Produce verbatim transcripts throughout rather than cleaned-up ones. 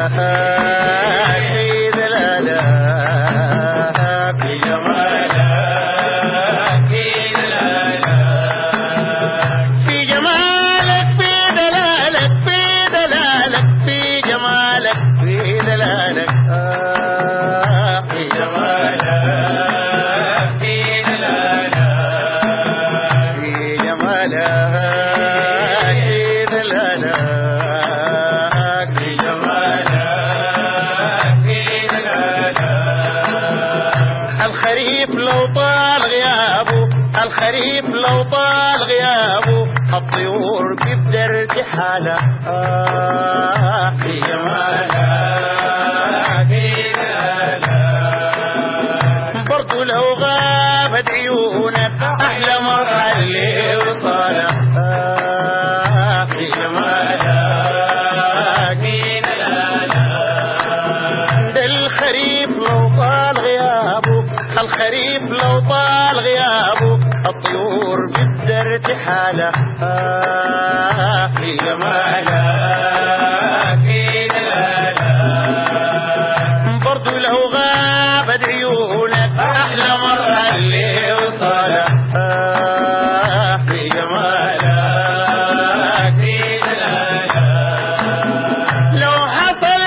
الخريف لو طال غيابه الخريف لو طال غيابه الطيور بيبدا ارتحالها آه في جمالها في جمالها برضو لو غابت عيونك احلى مرحله اللي وصالها آه في جمالها في جمالها ده الخريف لو طال غيابه الخريف لو طال غيابه الطيور بتبدا ارتحالها آه في جمالها في جمالها برضو لو غابت عيونك احلى مرة اللي وصالها آه في جمالها في جمالها لو حصل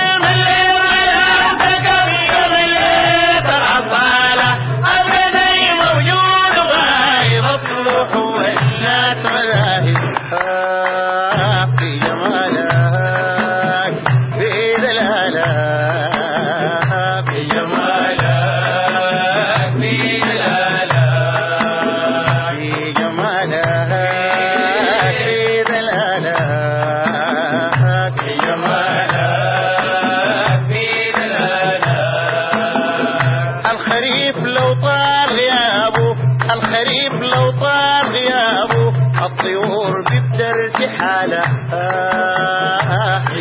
الخريف لو طال غيابه الطيور بتبدا ارتحالها آه في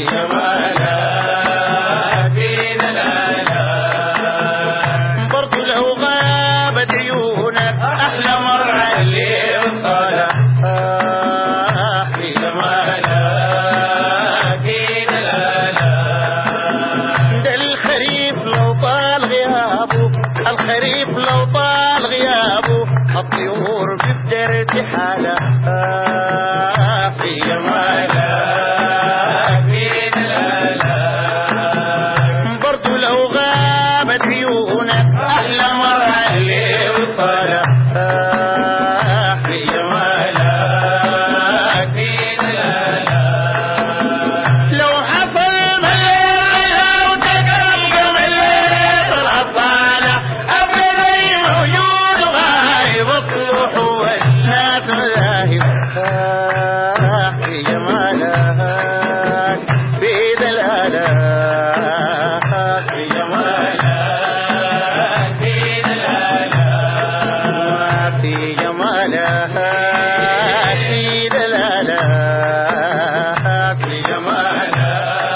جمالها في دلالها برضو لو غابت عيونك احلى مرة اللي وصالها آه في جمالها في دلالها ده الخريف لو طال غيابه الخريف لو طال غيابه الطيور بتبدا ارتحالها آه في جمالها في دلالها برضو لو غابت عيونك احلى مرة اللي وصالها آه في جمالها في دلالها لو حصل مليئة وتقلق من الليل العطالة أبدا موجود غايب الطروح والناس مذاهب آه في جمالها في دلالها في جمالها في دلالها في جمالها في دلالها في جمالها